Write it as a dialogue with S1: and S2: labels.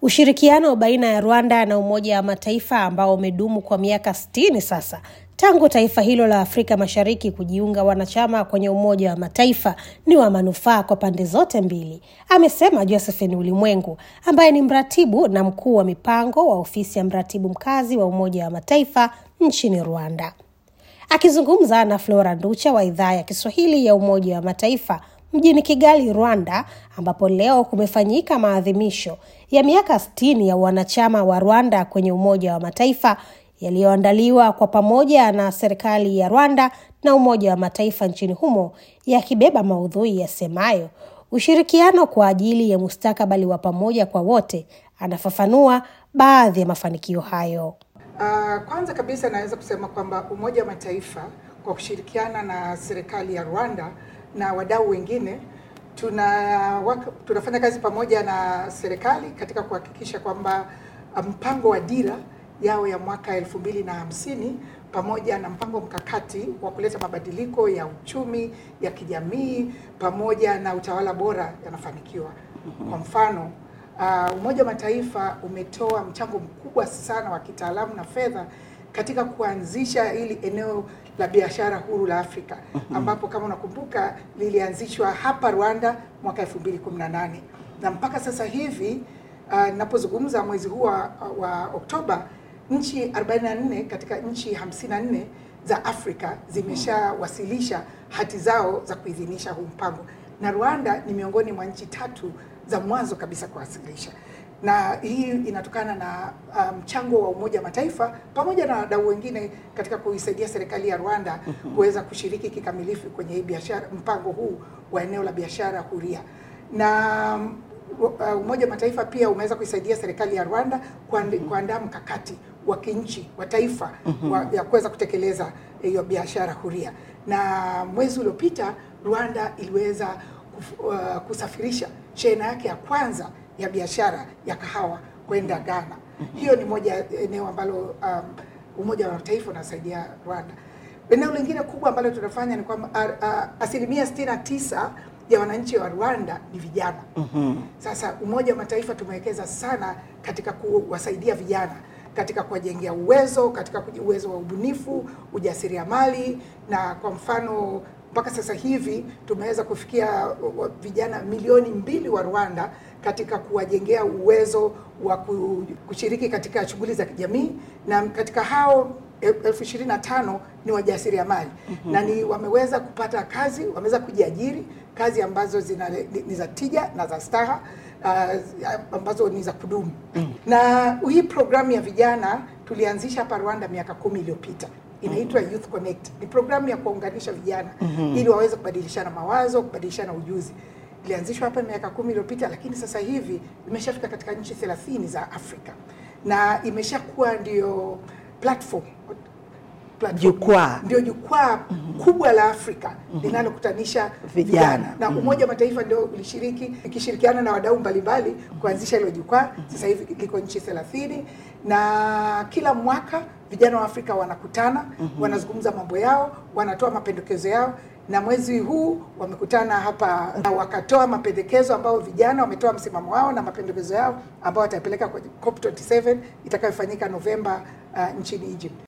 S1: Ushirikiano baina ya Rwanda na Umoja wa Mataifa ambao umedumu kwa miaka 60 sasa tangu taifa hilo la Afrika Mashariki kujiunga wanachama kwenye Umoja wa Mataifa ni wa manufaa kwa pande zote mbili, amesema Josephine Ulimwengu ambaye ni mratibu na mkuu wa mipango wa ofisi ya mratibu mkazi wa Umoja wa Mataifa nchini Rwanda. Akizungumza na Flora Nducha wa idhaa ya Kiswahili ya Umoja wa Mataifa mjini Kigali, Rwanda, ambapo leo kumefanyika maadhimisho ya miaka 60 ya wanachama wa Rwanda kwenye Umoja wa Mataifa yaliyoandaliwa kwa pamoja na serikali ya Rwanda na Umoja wa Mataifa nchini humo, yakibeba maudhui yasemayo ushirikiano kwa ajili ya mustakabali wa pamoja kwa wote. Anafafanua baadhi ya mafanikio hayo.
S2: Kwanza kabisa naweza kusema kwamba Umoja wa Mataifa kwa kushirikiana na serikali ya Rwanda na wadau wengine tunafanya kazi pamoja na serikali katika kuhakikisha kwamba mpango wa dira yao ya mwaka 2050 pamoja na mpango mkakati wa kuleta mabadiliko ya uchumi, ya kijamii pamoja na utawala bora yanafanikiwa. Kwa mfano, Umoja wa Mataifa umetoa mchango mkubwa sana wa kitaalamu na fedha katika kuanzisha ili eneo la biashara huru la Afrika, ambapo kama unakumbuka lilianzishwa hapa Rwanda mwaka 2018. Na mpaka sasa hivi ninapozungumza mwezi huu wa Oktoba, nchi 44 katika nchi 54 za Afrika zimeshawasilisha hati zao za kuidhinisha huu mpango, na Rwanda ni miongoni mwa nchi 3 za mwanzo kabisa kuwasilisha. Na hii inatokana na mchango wa Umoja wa Mataifa pamoja na wadau wengine katika kuisaidia serikali ya Rwanda kuweza kushiriki kikamilifu kwenye hii biashara, mpango huu wa eneo la biashara huria. Na Umoja wa Mataifa pia umeweza kuisaidia serikali ya Rwanda kuandaa mkakati wa kinchi wa taifa ya kuweza kutekeleza hiyo biashara huria. Na mwezi uliopita Rwanda iliweza kusafirisha shehena yake ya kwanza ya biashara ya kahawa kwenda Ghana. Hiyo ni moja eneo ambalo Umoja wa Mataifa unasaidia Rwanda. Eneo lingine kubwa ambalo tunafanya ni kwamba 69% ya wananchi wa Rwanda ni vijana. Sasa Umoja wa Mataifa tumewekeza sana katika kuwasaidia vijana, katika kuwajengea uwezo, katika uwezo wa ubunifu, ujasiriamali. Na kwa mfano mpaka sasa hivi tumeweza kufikia vijana milioni 2 wa Rwanda katika kuwajengea uwezo wa kushiriki katika shughuli za kijamii, na katika hao 25,000 ni wajasiriamali. Na wameweza kupata kazi, wameweza kujiajiri kazi ambazo ni za tija na za staha, ambazo ni za kudumu. Na hii programu ya vijana tulianzisha hapa Rwanda miaka 10 iliyopita. Inaitwa Youth Connect. Ni programu ya kuunganisha vijana ili waweze kubadilishana mawazo, kubadilishana ujuzi. Ilianzishwa hapa miaka 10 iliyopita, lakini sasa hivi imeshafika katika nchi 30 za Afrika. Na imeshakuwa ndio platform jukwaa kubwa la Afrika linalokutanisha vijana. Na Umoja wa Mataifa ndio ulishiriki ikishirikiana na wadau mbalimbali kuanzisha hilo jukwaa. Sasa hivi liko nchi 30, na kila mwaka vijana wa Afrika wanakutana, wanazungumza mambo yao, wanatoa mapendekezo yao. Na mwezi huu wamekutana hapa na wakatoa mapendekezo ambao vijana wametoa msimamo wao na mapendekezo yao ambao watapeleka kwa COP27 itakayofanyika Novemba nchini Egypt.